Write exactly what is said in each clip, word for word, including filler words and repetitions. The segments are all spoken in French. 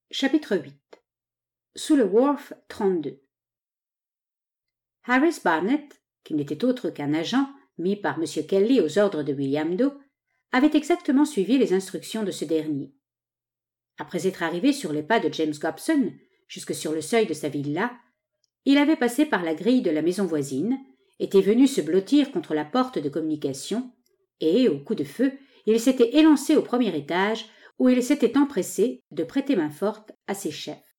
Chapitre huit. Sous le wharf trente-deux. Harris Barnett, qui n'était autre qu'un agent mis par M. Kelly aux ordres de William Doe, avait exactement suivi les instructions de ce dernier. Après être arrivé sur les pas de James Gobson, jusque sur le seuil de sa villa, il avait passé par la grille de la maison voisine, était venu se blottir contre la porte de communication, et, au coup de feu, il s'était élancé au premier étage, où il s'était empressé de prêter main forte à ses chefs.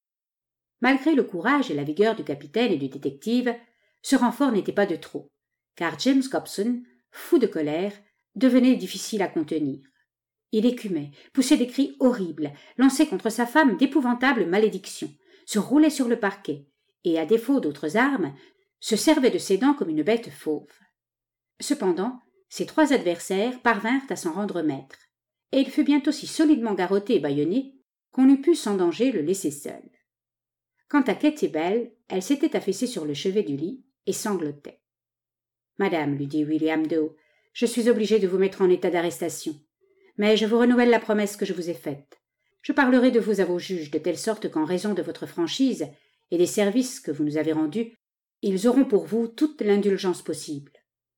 Malgré le courage et la vigueur du capitaine et du détective, ce renfort n'était pas de trop, car James Gobson, fou de colère, devenait difficile à contenir. Il écumait, poussait des cris horribles, lançait contre sa femme d'épouvantables malédictions, se roulait sur le parquet, et, à défaut d'autres armes, se servait de ses dents comme une bête fauve. Cependant, ses trois adversaires parvinrent à s'en rendre maîtres, et il fut bientôt si solidement garrotté et bâillonné qu'on eût pu sans danger le laisser seul. Quant à Katy Bell, elle s'était affaissée sur le chevet du lit et sanglotait. « Madame, lui dit William Doe, je suis obligé de vous mettre en état d'arrestation, mais je vous renouvelle la promesse que je vous ai faite. Je parlerai de vous à vos juges de telle sorte qu'en raison de votre franchise et des services que vous nous avez rendus, ils auront pour vous toute l'indulgence possible. »«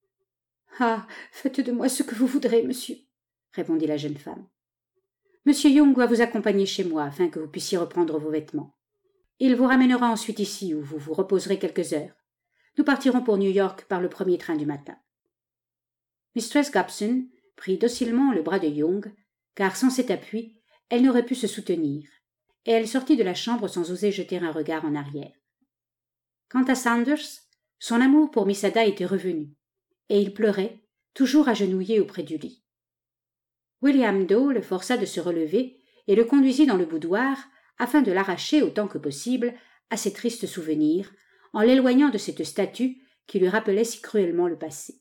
Ah, faites de moi ce que vous voudrez, monsieur, » répondit la jeune femme. « Monsieur Young va vous accompagner chez moi afin que vous puissiez reprendre vos vêtements. Il vous ramènera ensuite ici où vous vous reposerez quelques heures. Nous partirons pour New York par le premier train du matin. » Mistress Gobson prit docilement le bras de Young, car sans cet appui, elle n'aurait pu se soutenir, et elle sortit de la chambre sans oser jeter un regard en arrière. Quant à Sanders, son amour pour Miss Ada était revenu, et il pleurait, toujours agenouillé auprès du lit. William Doe le força de se relever et le conduisit dans le boudoir afin de l'arracher autant que possible à ses tristes souvenirs, en l'éloignant de cette statue qui lui rappelait si cruellement le passé.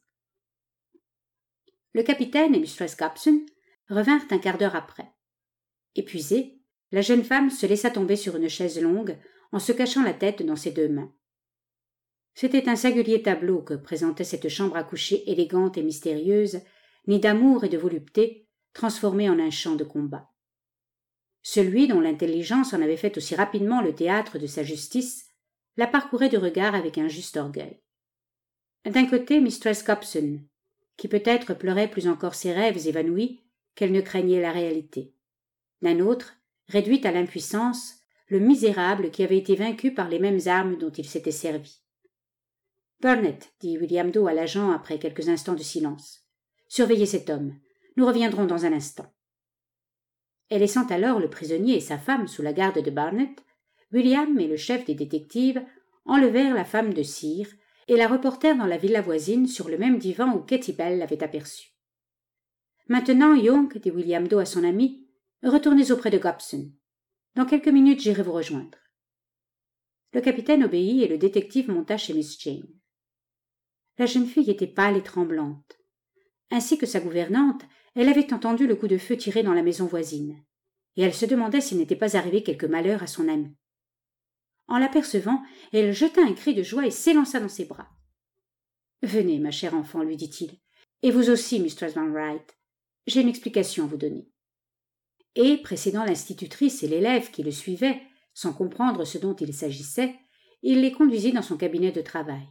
Le capitaine et mistress Gobson revinrent un quart d'heure après. Épuisée, la jeune femme se laissa tomber sur une chaise longue en se cachant la tête dans ses deux mains. C'était un singulier tableau que présentait cette chambre à coucher élégante et mystérieuse, née d'amour et de volupté, transformée en un champ de combat. Celui dont l'intelligence en avait fait aussi rapidement le théâtre de sa justice la parcourait de regards avec un juste orgueil. D'un côté, mistress Gobson, qui peut-être pleurait plus encore ses rêves évanouis qu'elle ne craignait la réalité. D'un autre, réduit à l'impuissance, le misérable qui avait été vaincu par les mêmes armes dont il s'était servi. « Burnett, dit William Doe à l'agent après quelques instants de silence, surveillez cet homme. Nous reviendrons dans un instant. » Et laissant alors le prisonnier et sa femme sous la garde de Barnett, William et le chef des détectives enlevèrent la femme de cire et la reportèrent dans la villa voisine sur le même divan où Katy Bell l'avait aperçue. « Maintenant, Young, dit William Doe à son ami, retournez auprès de Gobson. Dans quelques minutes, j'irai vous rejoindre. » Le capitaine obéit et le détective monta chez Miss Jane. La jeune fille était pâle et tremblante. Ainsi que sa gouvernante, elle avait entendu le coup de feu tiré dans la maison voisine, et elle se demandait s'il n'était pas arrivé quelque malheur à son amie. En l'apercevant, elle jeta un cri de joie et s'élança dans ses bras. « Venez, ma chère enfant, lui dit-il, et vous aussi, mistress Van Wright. J'ai une explication à vous donner. » Et, précédant l'institutrice et l'élève qui le suivaient, sans comprendre ce dont il s'agissait, il les conduisit dans son cabinet de travail.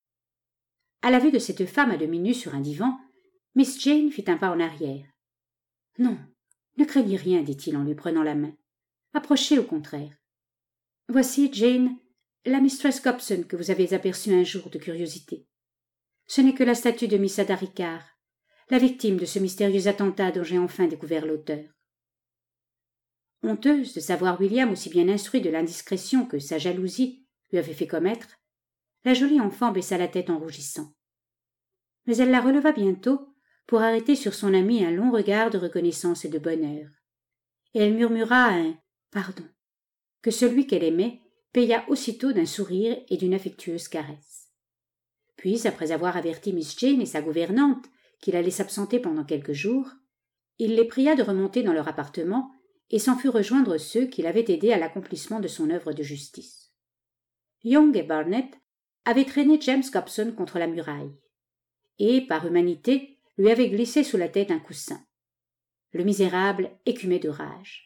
À la vue de cette femme à demi nue sur un divan, Miss Jane fit un pas en arrière. « Non, ne craignez rien, dit-il en lui prenant la main. Approchez au contraire. Voici, Jane, la mistress Gobson que vous avez aperçue un jour de curiosité. Ce n'est que la statue de Miss Ada Riccard, la victime de ce mystérieux attentat dont j'ai enfin découvert l'auteur. » Honteuse de savoir William aussi bien instruit de l'indiscrétion que sa jalousie lui avait fait commettre, la jolie enfant baissa la tête en rougissant. Mais elle la releva bientôt pour arrêter sur son amie un long regard de reconnaissance et de bonheur. Et elle murmura un « pardon » que celui qu'elle aimait paya aussitôt d'un sourire et d'une affectueuse caresse. Puis, après avoir averti Miss Jane et sa gouvernante qu'il allait s'absenter pendant quelques jours, il les pria de remonter dans leur appartement et s'en fut rejoindre ceux qui l'avaient aidé à l'accomplissement de son œuvre de justice. Young et Barnett avaient traîné James Gobson contre la muraille, et, par humanité, lui avaient glissé sous la tête un coussin. Le misérable écumait de rage.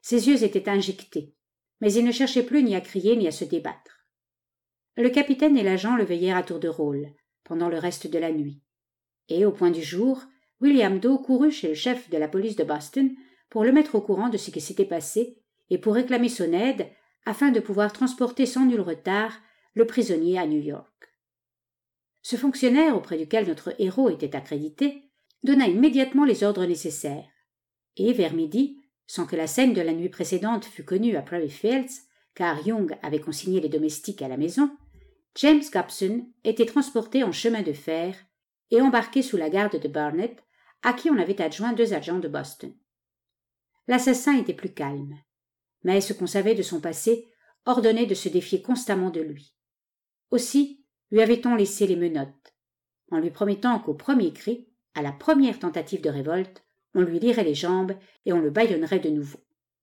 Ses yeux étaient injectés, mais il ne cherchait plus ni à crier ni à se débattre. Le capitaine et l'agent le veillèrent à tour de rôle, pendant le reste de la nuit. Et, au point du jour, William Doe courut chez le chef de la police de Boston pour le mettre au courant de ce qui s'était passé et pour réclamer son aide afin de pouvoir transporter sans nul retard le prisonnier à New York. Ce fonctionnaire, auprès duquel notre héros était accrédité, donna immédiatement les ordres nécessaires. Et, vers midi, sans que la scène de la nuit précédente fût connue à Prairie Fields, car Young avait consigné les domestiques à la maison, James Gobson était transporté en chemin de fer et embarqué sous la garde de Barnett, à qui on avait adjoint deux agents de Boston. L'assassin était plus calme, mais ce qu'on savait de son passé ordonnait de se défier constamment de lui. Aussi lui avait-on laissé les menottes, en lui promettant qu'au premier cri, à la première tentative de révolte, on lui lirait les jambes et on le bâillonnerait de nouveau.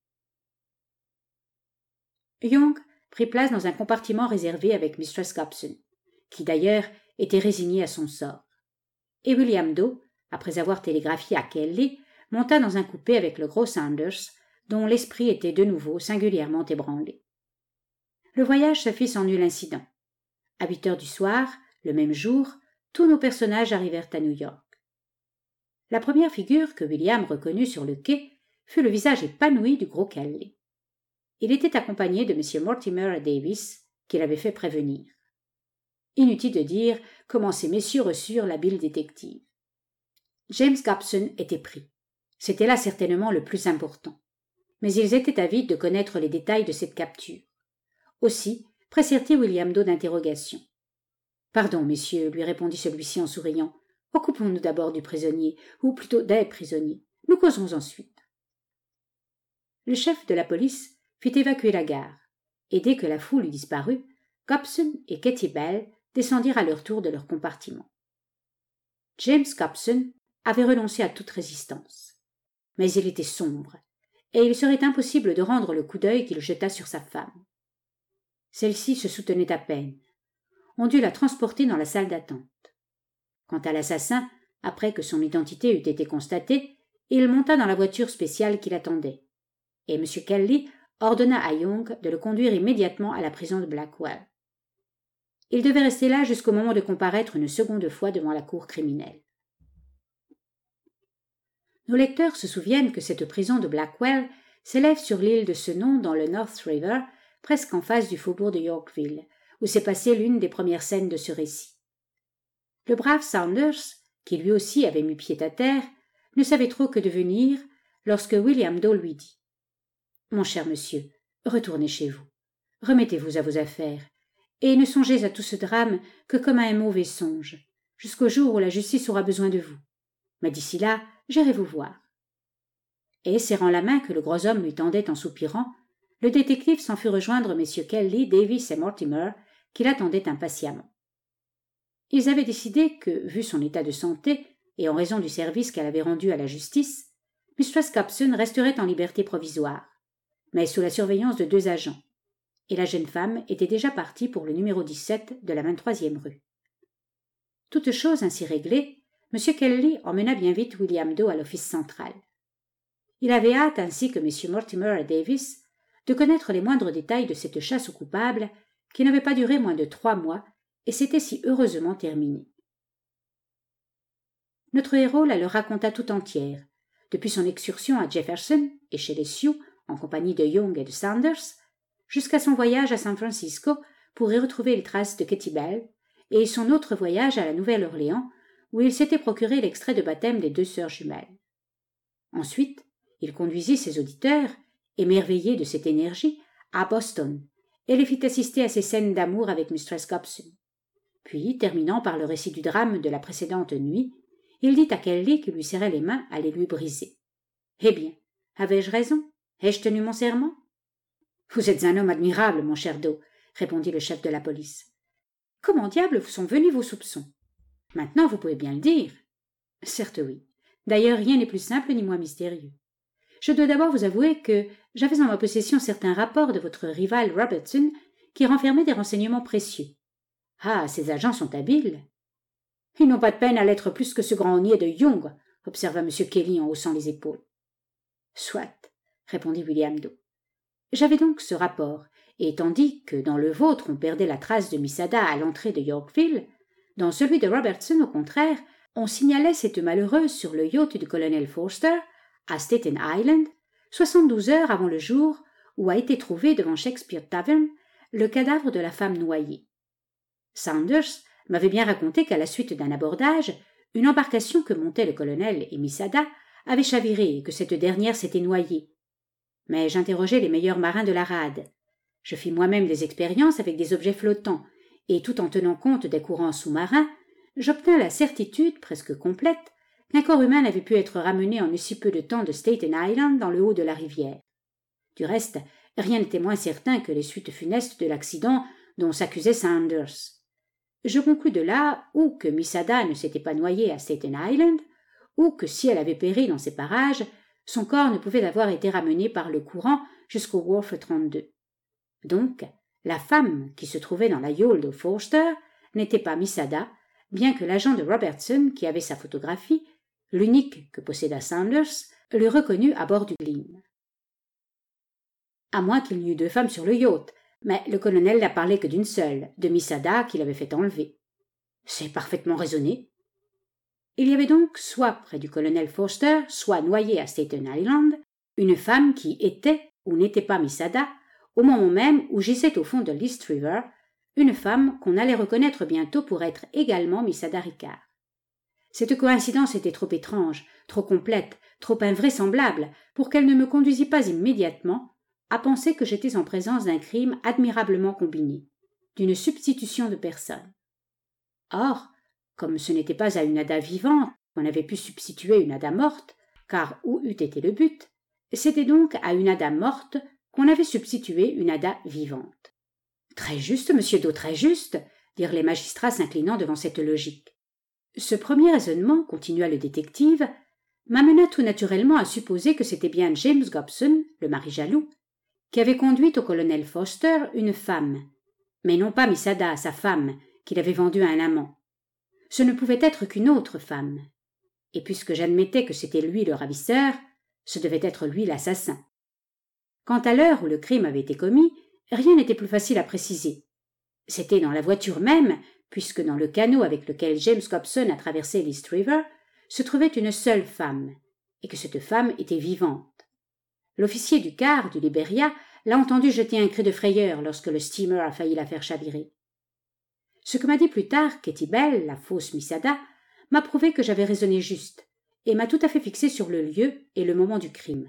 Young prit place dans un compartiment réservé avec mistress Gobson, qui d'ailleurs était résignée à son sort. Et William Doe, après avoir télégraphié à Kelly, monta dans un coupé avec le gros Saunders, dont l'esprit était de nouveau singulièrement ébranlé. Le voyage se fit sans nul incident. À huit heures du soir, le même jour, tous nos personnages arrivèrent à New York. La première figure que William reconnut sur le quai fut le visage épanoui du gros Kelly. Il était accompagné de M. Mortimer Davis, qui l'avait fait prévenir. Inutile de dire comment ces messieurs reçurent l'habile détective. James Gobson était pris. C'était là certainement le plus important. Mais ils étaient avides de connaître les détails de cette capture. Aussi pressèrent-ils William Doe d'interrogations. « Pardon, messieurs, lui répondit celui-ci en souriant. Occupons-nous d'abord du prisonnier, ou plutôt des prisonniers. Nous causerons ensuite. » Le chef de la police fit évacuer la gare, et dès que la foule eut disparu, Gobson et Katy Bell descendirent à leur tour de leur compartiment. James Gobson avait renoncé à toute résistance. Mais il était sombre, et il serait impossible de rendre le coup d'œil qu'il jeta sur sa femme. Celle-ci se soutenait à peine. On dut la transporter dans la salle d'attente. Quant à l'assassin, après que son identité eut été constatée, il monta dans la voiture spéciale qui l'attendait, et M. Kelly ordonna à Young de le conduire immédiatement à la prison de Blackwell. Il devait rester là jusqu'au moment de comparaître une seconde fois devant la cour criminelle. Nos lecteurs se souviennent que cette prison de Blackwell s'élève sur l'île de ce nom dans le North River, presque en face du faubourg de Yorkville, où s'est passée l'une des premières scènes de ce récit. Le brave Saunders, qui lui aussi avait mis pied à terre, ne savait trop que devenir lorsque William Doe lui dit « Mon cher monsieur, retournez chez vous, remettez-vous à vos affaires, et ne songez à tout ce drame que comme à un mauvais songe, jusqu'au jour où la justice aura besoin de vous. Mais d'ici là, j'irai vous voir. » Et, serrant la main que le gros homme lui tendait en soupirant, le détective s'en fut rejoindre messieurs Kelly, Davis et Mortimer, qui l'attendaient impatiemment. Ils avaient décidé que, vu son état de santé, et en raison du service qu'elle avait rendu à la justice, mistress Gobson resterait en liberté provisoire, mais sous la surveillance de deux agents, et la jeune femme était déjà partie pour le numéro dix-sept de la vingt-troisième rue. Toute chose ainsi réglée, M. Kelly emmena bien vite William Doe à l'office central. Il avait hâte, ainsi que messieurs Mortimer et Davis, de connaître les moindres détails de cette chasse aux coupables qui n'avait pas duré moins de trois mois et s'était si heureusement terminée. Notre héros la leur raconta tout entière, depuis son excursion à Jefferson et chez les Sioux en compagnie de Young et de Saunders, jusqu'à son voyage à San Francisco pour y retrouver les traces de Katy Bell et son autre voyage à la Nouvelle-Orléans où il s'était procuré l'extrait de baptême des deux sœurs jumelles. Ensuite, il conduisit ses auditeurs, émerveillés de cette énergie, à Boston et les fit assister à ses scènes d'amour avec mistress Gobson. Puis, terminant par le récit du drame de la précédente nuit, il dit à Kelly qui lui serrait les mains à les lui briser. « Eh bien, avais-je raison? Ai-je tenu mon serment? »« Vous êtes un homme admirable, mon cher Doe, » répondit le chef de la police. « Comment diable vous sont venus vos soupçons? Maintenant, vous pouvez bien le dire. »« Certes oui. D'ailleurs, rien n'est plus simple ni moins mystérieux. Je dois d'abord vous avouer que j'avais en ma possession certains rapports de votre rival Robertson qui renfermaient des renseignements précieux. Ah, ces agents sont habiles. »« Ils n'ont pas de peine à l'être plus que ce grand niais de Young, » observa M. Kelly en haussant les épaules. « Soit, » répondit William Dawes. J'avais donc ce rapport, et tandis que dans le vôtre on perdait la trace de Miss Ada à l'entrée de Yorkville, dans celui de Robertson, au contraire, on signalait cette malheureuse sur le yacht du colonel Forster, à Staten Island, soixante-douze heures avant le jour où a été trouvé devant Shakespeare Tavern le cadavre de la femme noyée. Saunders m'avait bien raconté qu'à la suite d'un abordage, une embarcation que montaient le colonel et Miss Ada avait chaviré et que cette dernière s'était noyée. Mais j'interrogeai les meilleurs marins de la rade. Je fis moi-même des expériences avec des objets flottants, et tout en tenant compte des courants sous-marins, j'obtins la certitude presque complète qu'un corps humain n'avait pu être ramené en aussi peu de temps de Staten Island dans le haut de la rivière. Du reste, rien n'était moins certain que les suites funestes de l'accident dont s'accusait Saunders. Je conclus de là ou que Miss Ada ne s'était pas noyée à Staten Island, ou que si elle avait péri dans ces parages, son corps ne pouvait avoir été ramené par le courant jusqu'au Wharf trente-deux. Donc, la femme qui se trouvait dans la yole de Forster n'était pas Miss Ada, bien que l'agent de Robertson, qui avait sa photographie, l'unique que posséda Saunders, le reconnut à bord du Gleam. À moins qu'il n'y eût deux femmes sur le yacht, mais le colonel n'a parlé que d'une seule, de Miss Ada qui l'avait fait enlever. C'est parfaitement raisonné. Il y avait donc, soit près du colonel Forster, soit noyée à Staten Island, une femme qui était ou n'était pas Miss Ada, au moment même où gisait au fond de l'East River, une femme qu'on allait reconnaître bientôt pour être également Miss Ada Rickard. Cette coïncidence était trop étrange, trop complète, trop invraisemblable pour qu'elle ne me conduisît pas immédiatement à penser que j'étais en présence d'un crime admirablement combiné, d'une substitution de personnes. Or, comme ce n'était pas à une Ada vivante qu'on avait pu substituer une Ada morte, car où eût été le but, c'était donc à une Ada morte qu'on avait substitué une Ada vivante. Très juste, monsieur Dawes, très juste, dirent les magistrats s'inclinant devant cette logique. Ce premier raisonnement, continua le détective, m'amena tout naturellement à supposer que c'était bien James Gobson, le mari jaloux, qui avait conduit au colonel Forster une femme, mais non pas Miss Ada, sa femme, qu'il avait vendue à un amant. Ce ne pouvait être qu'une autre femme. Et puisque j'admettais que c'était lui le ravisseur, ce devait être lui l'assassin. Quant à l'heure où le crime avait été commis, rien n'était plus facile à préciser. C'était dans la voiture même, puisque dans le canot avec lequel James Gobson a traversé l'East River, se trouvait une seule femme, et que cette femme était vivante. L'officier du quart du Liberia l'a entendu jeter un cri de frayeur lorsque le steamer a failli la faire chavirer. Ce que m'a dit plus tard Katie Bell, la fausse Miss Ada, m'a prouvé que j'avais raisonné juste, et m'a tout à fait fixé sur le lieu et le moment du crime.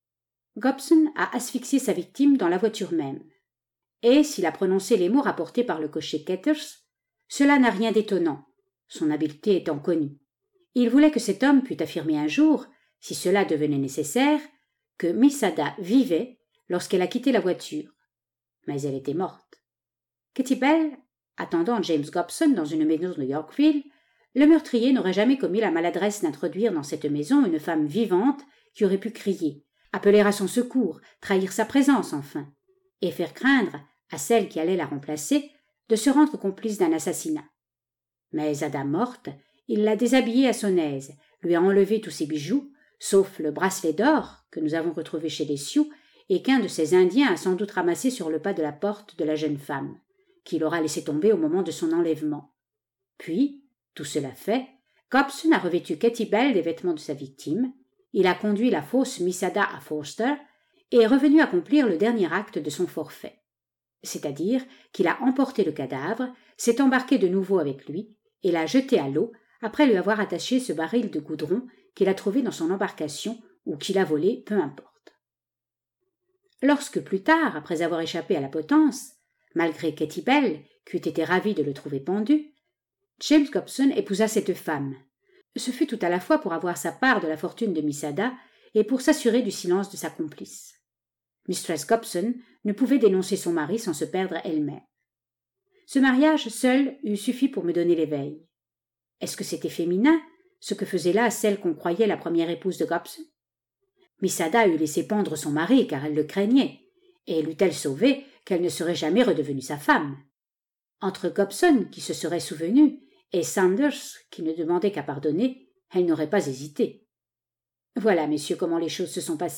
Gobson a asphyxié sa victime dans la voiture même. Et s'il a prononcé les mots rapportés par le cocher Ketters, cela n'a rien d'étonnant, son habileté étant connue. Il voulait que cet homme pût affirmer un jour, si cela devenait nécessaire, que Miss Ada vivait lorsqu'elle a quitté la voiture. Mais elle était morte. Katie Bell, attendant James Gobson dans une maison de Yorkville, le meurtrier n'aurait jamais commis la maladresse d'introduire dans cette maison une femme vivante qui aurait pu crier, appeler à son secours, trahir sa présence enfin, et faire craindre à celle qui allait la remplacer de se rendre complice d'un assassinat. Mais Ada morte, il l'a déshabillée à son aise, lui a enlevé tous ses bijoux, sauf le bracelet d'or que nous avons retrouvé chez les Sioux et qu'un de ces Indiens a sans doute ramassé sur le pas de la porte de la jeune femme, qu'il aura laissé tomber au moment de son enlèvement. Puis, tout cela fait, Gobson a revêtu Katie Bell des vêtements de sa victime, il a conduit la fausse Miss Ada à Forster et est revenu accomplir le dernier acte de son forfait. C'est-à-dire qu'il a emporté le cadavre, s'est embarqué de nouveau avec lui et l'a jeté à l'eau après lui avoir attaché ce baril de goudron qu'il a trouvé dans son embarcation ou qu'il a volé, peu importe. Lorsque plus tard, après avoir échappé à la potence, malgré Katie Bell, qui eût été ravie de le trouver pendu, James Gobson épousa cette femme. Ce fut tout à la fois pour avoir sa part de la fortune de Miss Ada et pour s'assurer du silence de sa complice. Mistress Gobson ne pouvait dénoncer son mari sans se perdre elle-même. Ce mariage seul eût suffi pour me donner l'éveil. Est-ce que c'était féminin, ce que faisait là celle qu'on croyait la première épouse de Gobson? Miss Ada eût laissé pendre son mari car elle le craignait, et l'eût-elle sauvé qu'elle ne serait jamais redevenue sa femme. Entre Gobson, qui se serait souvenu, et Saunders, qui ne demandait qu'à pardonner, elle n'aurait pas hésité. Voilà, messieurs, comment les choses se sont passées.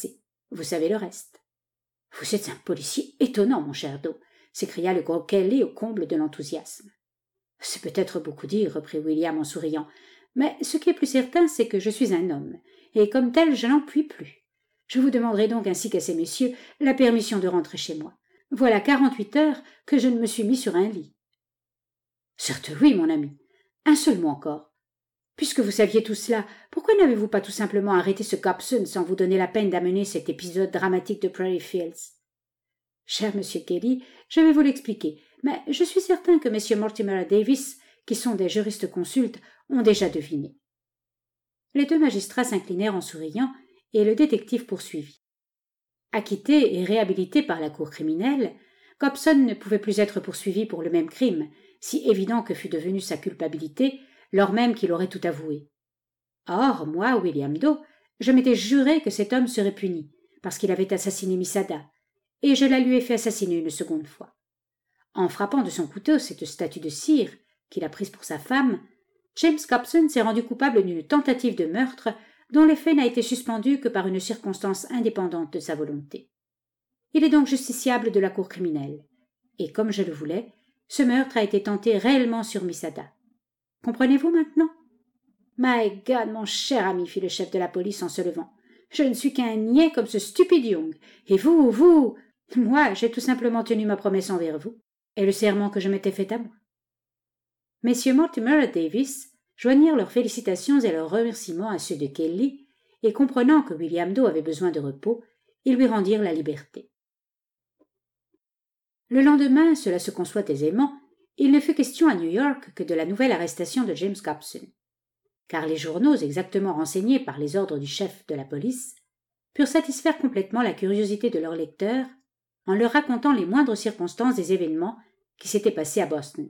Vous savez le reste. »« Vous êtes un policier étonnant, mon cher Doe !» s'écria le gros Kelly au comble de l'enthousiasme. « C'est peut-être beaucoup dire, reprit William en souriant, mais ce qui est plus certain, c'est que je suis un homme, et comme tel, je n'en puis plus. Je vous demanderai donc ainsi qu'à ces messieurs la permission de rentrer chez moi. Voilà quarante-huit heures que je ne me suis mis sur un lit. »« Certes oui, mon ami. Un seul mot encore. Puisque vous saviez tout cela, pourquoi n'avez-vous pas tout simplement arrêté ce Gobson sans vous donner la peine d'amener cet épisode dramatique de Prairie Fields ? Cher monsieur Kelly, je vais vous l'expliquer, mais je suis certain que messieurs Mortimer et Davis, qui sont des juristes consultes, ont déjà deviné. » Les deux magistrats s'inclinèrent en souriant, et le détective poursuivit. Acquitté et réhabilité par la cour criminelle, Gobson ne pouvait plus être poursuivi pour le même crime, si évident que fût devenue sa culpabilité, lors même qu'il aurait tout avoué. Or, moi, William Doe, je m'étais juré que cet homme serait puni, parce qu'il avait assassiné Miss Ada, et je la lui ai fait assassiner une seconde fois. En frappant de son couteau cette statue de cire, qu'il a prise pour sa femme, James Gobson s'est rendu coupable d'une tentative de meurtre dont l'effet n'a été suspendu que par une circonstance indépendante de sa volonté. Il est donc justiciable de la cour criminelle, et comme je le voulais, ce meurtre a été tenté réellement sur Miss Ada. Comprenez-vous maintenant ? My God, mon cher ami, fit le chef de la police en se levant, je ne suis qu'un niais comme ce stupide Young, et vous, vous, moi, j'ai tout simplement tenu ma promesse envers vous, et le serment que je m'étais fait à moi. Messieurs Mortimer et Davis joignirent leurs félicitations et leurs remerciements à ceux de Kelly, et comprenant que William Doe avait besoin de repos, ils lui rendirent la liberté. Le lendemain, cela se conçoit aisément, il ne fut question à New York que de la nouvelle arrestation de James Gobson, car les journaux, exactement renseignés par les ordres du chef de la police, purent satisfaire complètement la curiosité de leurs lecteurs en leur racontant les moindres circonstances des événements qui s'étaient passés à Boston.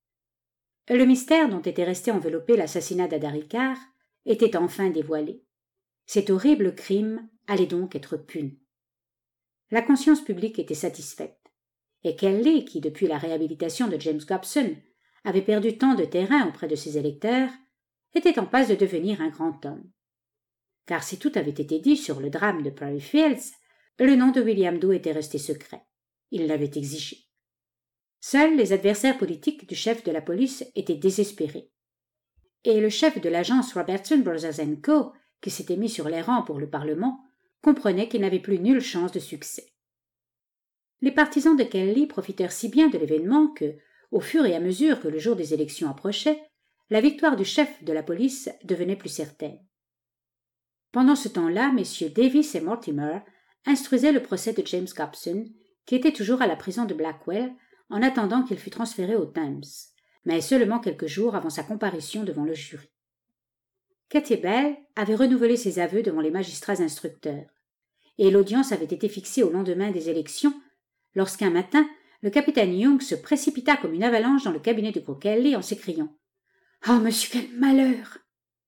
Le mystère dont était resté enveloppé l'assassinat d'Ada Ricard était enfin dévoilé. Cet horrible crime allait donc être puni. La conscience publique était satisfaite, et Kelly, qui depuis la réhabilitation de James Gobson avait perdu tant de terrain auprès de ses électeurs, était en passe de devenir un grand homme. Car si tout avait été dit sur le drame de Prairie Fields, le nom de William Doe était resté secret. Il l'avait exigé. Seuls les adversaires politiques du chef de la police étaient désespérés. Et le chef de l'agence Robertson Brothers and Co., qui s'était mis sur les rangs pour le Parlement, comprenait qu'il n'avait plus nulle chance de succès. Les partisans de Kelly profitèrent si bien de l'événement que, au fur et à mesure que le jour des élections approchait, la victoire du chef de la police devenait plus certaine. Pendant ce temps-là, messieurs Davis et Mortimer instruisaient le procès de James Gobson, qui était toujours à la prison de Blackwell, en attendant qu'il fût transféré au Thames, mais seulement quelques jours avant sa comparution devant le jury. Katy Bell avait renouvelé ses aveux devant les magistrats instructeurs, et l'audience avait été fixée au lendemain des élections, lorsqu'un matin, le capitaine Young se précipita comme une avalanche dans le cabinet de gros Kelly en s'écriant « Oh, monsieur, quel malheur !»« Quoi ?»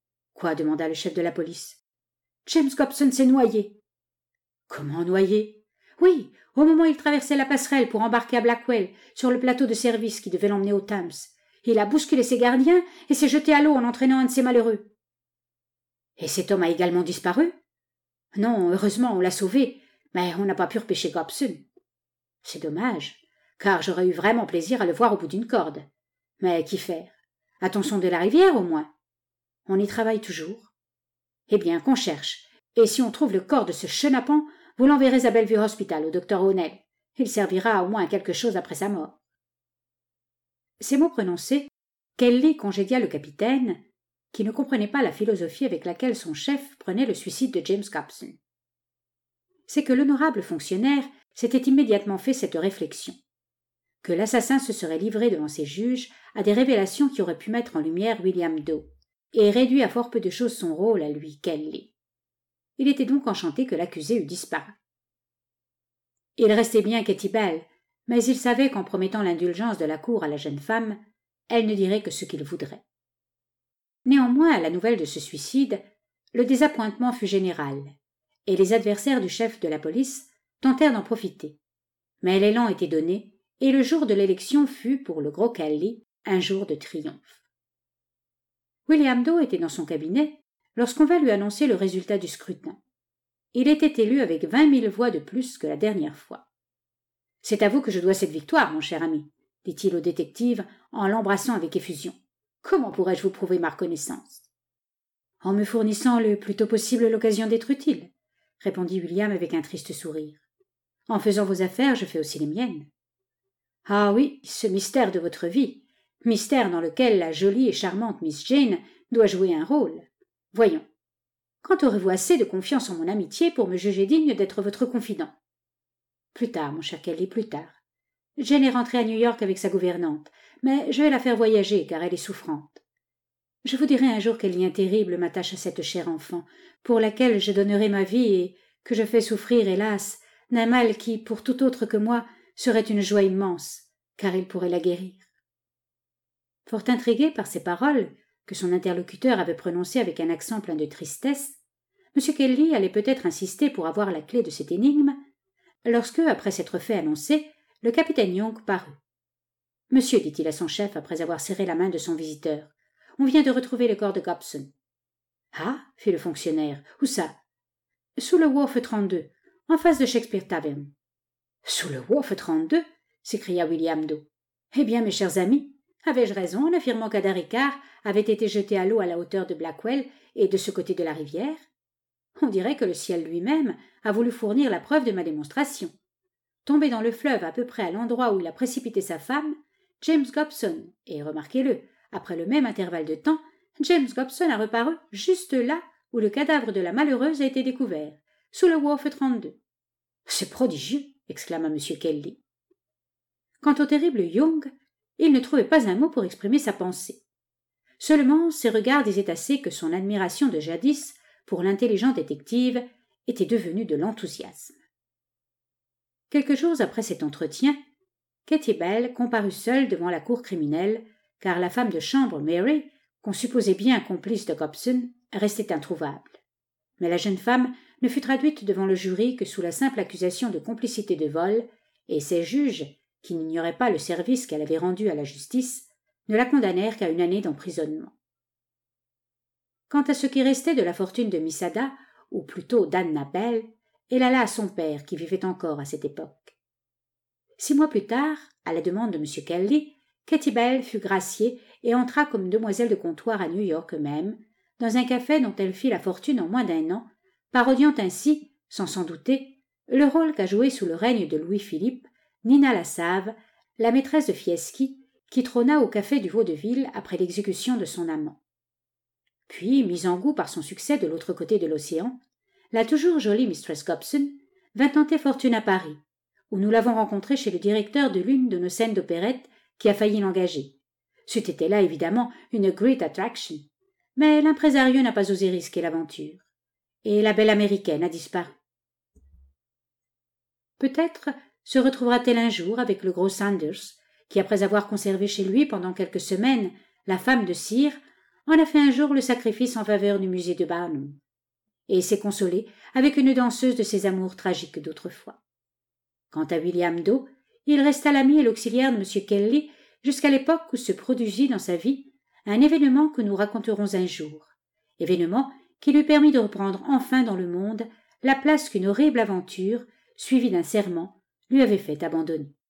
demanda le chef de la police. « James Gobson s'est noyé. »« Comment noyé ?» ?»« Oui, au moment où il traversait la passerelle pour embarquer à Blackwell, sur le plateau de service qui devait l'emmener au Thames. Il a bousculé ses gardiens et s'est jeté à l'eau en entraînant un de ces malheureux. »« Et cet homme a également disparu ?»« Non, heureusement, on l'a sauvé, mais on n'a pas pu repêcher Gobson. C'est dommage, car j'aurais eu vraiment plaisir à le voir au bout d'une corde. Mais qu'y faire ? A-t-on sondé la rivière, au moins ? On y travaille toujours. Eh bien, qu'on cherche, et si on trouve le corps de ce chenapan, vous l'enverrez à Bellevue Hospital, au docteur O'Neill. Il servira au moins à quelque chose après sa mort. » Ces mots prononcés, Kelly congédia le capitaine, qui ne comprenait pas la philosophie avec laquelle son chef prenait le suicide de James Gobson. C'est que l'honorable fonctionnaire s'était immédiatement fait cette réflexion, que l'assassin se serait livré devant ses juges à des révélations qui auraient pu mettre en lumière William Doe, et réduit à fort peu de choses son rôle à lui, Kelly. Il était donc enchanté que l'accusé eût disparu. Il restait bien Katy Bell, mais il savait qu'en promettant l'indulgence de la cour à la jeune femme, elle ne dirait que ce qu'il voudrait. Néanmoins, à la nouvelle de ce suicide, le désappointement fut général, et les adversaires du chef de la police tentèrent d'en profiter. Mais l'élan était donné, et le jour de l'élection fut, pour le gros Kelly, un jour de triomphe. William Doe était dans son cabinet lorsqu'on vint lui annoncer le résultat du scrutin. il était élu avec vingt mille voix de plus que la dernière fois. « C'est à vous que je dois cette victoire, mon cher ami, » dit-il au détective en l'embrassant avec effusion. « Comment pourrais-je vous prouver ma reconnaissance ?»« En me fournissant le plus tôt possible l'occasion d'être utile, » répondit William avec un triste sourire. « En faisant vos affaires, je fais aussi les miennes. »« Ah oui, ce mystère de votre vie, mystère dans lequel la jolie et charmante Miss Jane doit jouer un rôle. Voyons, quand aurez-vous assez de confiance en mon amitié pour me juger digne d'être votre confident ?»« Plus tard, mon cher Kelly, plus tard. Jane est rentrée à New York avec sa gouvernante, mais je vais la faire voyager car elle est souffrante. Je vous dirai un jour quel lien terrible m'attache à cette chère enfant, pour laquelle je donnerai ma vie et que je fais souffrir, hélas, d'un mal qui, pour tout autre que moi, serait une joie immense, car il pourrait la guérir. » Fort intrigué par ces paroles, que son interlocuteur avait prononcées avec un accent plein de tristesse, M. Kelly allait peut-être insister pour avoir la clé de cette énigme, lorsque, après s'être fait annoncer, le capitaine Young parut. « Monsieur, dit-il à son chef après avoir serré la main de son visiteur, on vient de retrouver le corps de Gobson. »« Ah » fit le fonctionnaire. « Où ça ?»« Sous le wharf trente-deux, en face de Shakespeare Tavern. »« Sous le wharf trente-deux » s'écria William Doe. « Eh bien, mes chers amis, avais-je raison en affirmant qu'Ada Ricard avait été jeté à l'eau à la hauteur de Blackwell et de ce côté de la rivière? On dirait que le ciel lui-même a voulu fournir la preuve de ma démonstration. Tombé dans le fleuve à peu près à l'endroit où il a précipité sa femme, James Gobson, et remarquez-le, après le même intervalle de temps, James Gobson a reparu juste là où le cadavre de la malheureuse a été découvert, sous le wharf trente-deux. « C'est prodigieux !» exclama M. Kelly. Quant au terrible Young, il ne trouvait pas un mot pour exprimer sa pensée. Seulement, ses regards disaient assez que son admiration de jadis pour l'intelligent détective était devenue de l'enthousiasme. Quelques jours après cet entretien, Katy Bell comparut seule devant la cour criminelle, car la femme de chambre, Mary, qu'on supposait bien complice de Gobson, restait introuvable. Mais la jeune femme ne fut traduite devant le jury que sous la simple accusation de complicité de vol, et ses juges, qui n'ignoraient pas le service qu'elle avait rendu à la justice, ne la condamnèrent qu'à une année d'emprisonnement. Quant à ce qui restait de la fortune de Miss Ada, ou plutôt d'Anna Bell, elle alla à son père, qui vivait encore à cette époque. Six mois plus tard, à la demande de M. Kelly, Katy Bell fut graciée et entra comme demoiselle de comptoir à New York même, dans un café dont elle fit la fortune en moins d'un an, parodiant ainsi, sans s'en douter, le rôle qu'a joué sous le règne de Louis-Philippe Nina Lasave, la maîtresse de Fieschi, qui trôna au café du Vaudeville après l'exécution de son amant. Puis, mise en goût par son succès de l'autre côté de l'océan, la toujours jolie mistress Gobson vint tenter fortune à Paris, où nous l'avons rencontrée chez le directeur de l'une de nos scènes d'opérette qui a failli l'engager. C'eût été là, évidemment, une great attraction, mais l'impresario n'a pas osé risquer l'aventure, et la belle américaine a disparu. Peut-être se retrouvera-t-elle un jour avec le gros Sanders, qui, après avoir conservé chez lui pendant quelques semaines la femme de cire, en a fait un jour le sacrifice en faveur du musée de Barnum, et s'est consolé avec une danseuse de ses amours tragiques d'autrefois. Quant à William Doe, il resta l'ami et l'auxiliaire de M. Kelly jusqu'à l'époque où se produisit dans sa vie un événement que nous raconterons un jour, événement qui lui permit de reprendre enfin dans le monde la place qu'une horrible aventure, suivie d'un serment, lui avait fait abandonner.